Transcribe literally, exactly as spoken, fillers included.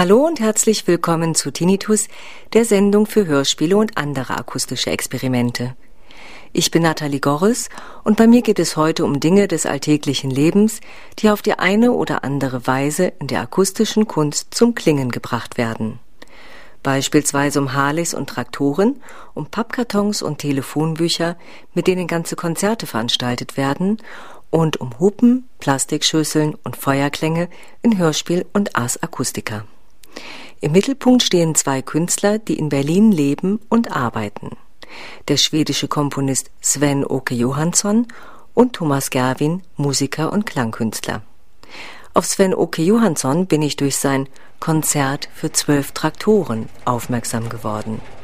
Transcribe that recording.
Hallo und herzlich willkommen zu Tinnitus, der Sendung für Hörspiele und andere akustische Experimente. Ich bin Nathalie Gorres und bei mir geht es heute um Dinge des alltäglichen Lebens, die auf die eine oder andere Weise in der akustischen Kunst zum Klingen gebracht werden. Beispielsweise um Harleys und Traktoren, um Pappkartons und Telefonbücher, mit denen ganze Konzerte veranstaltet werden, und um Hupen, Plastikschüsseln und Feuerklänge in Hörspiel und Ars Acustica. Im Mittelpunkt stehen zwei Künstler, die in Berlin leben und arbeiten. Der schwedische Komponist Sven-Åke Johansson und Thomas Gervin, Musiker und Klangkünstler. Auf Sven-Åke Johansson bin ich durch sein Konzert für zwölf Traktoren aufmerksam geworden.